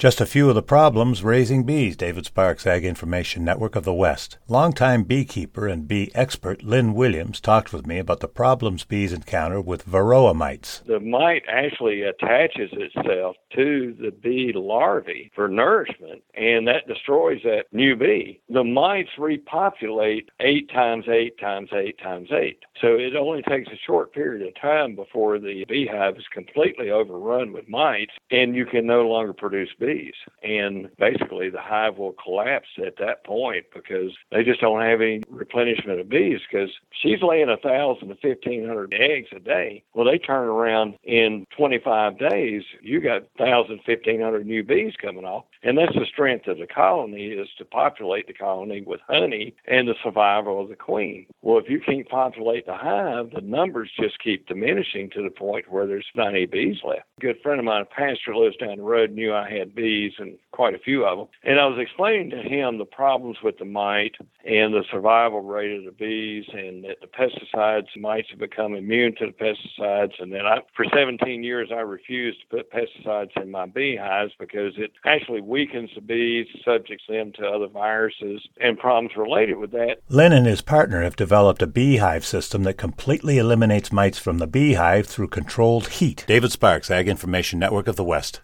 Just a few of the problems raising bees. David Sparks, Ag Information Network of the West. Longtime beekeeper and bee expert Lynn Williams talked with me about the problems bees encounter with varroa mites. The mite actually attaches itself to the bee larvae for nourishment, and that destroys that new bee. The mites repopulate 8 times 8 times 8 times 8. So it only takes a short period of time before the beehive is completely overrun with mites, and you can no longer produce bees. And basically the hive will collapse at that point because they just don't have any replenishment of bees, because she's laying 1,000 to 1,500 eggs a day. Well, they turn around in 25 days, you got 1,000, 1,500 new bees coming off. And that's the strength of the colony, is to populate the colony with honey and the survival of the queen. Well, if you can't populate the hive, the numbers just keep diminishing to the point where there's not any bees left. A good friend of mine, a pastor lives down the road, knew I had bees, and quite a few of them. And I was explaining to him the problems with the mite and the survival rate of the bees, and that the pesticides, mites have become immune to the pesticides. And then for 17 years, I refused to put pesticides in my beehives because it actually weakens the bees, subjects them to other viruses and problems related with that. Lynn and his partner have developed a beehive system that completely eliminates mites from the beehive through controlled heat. David Sparks, Ag Information Network of the West.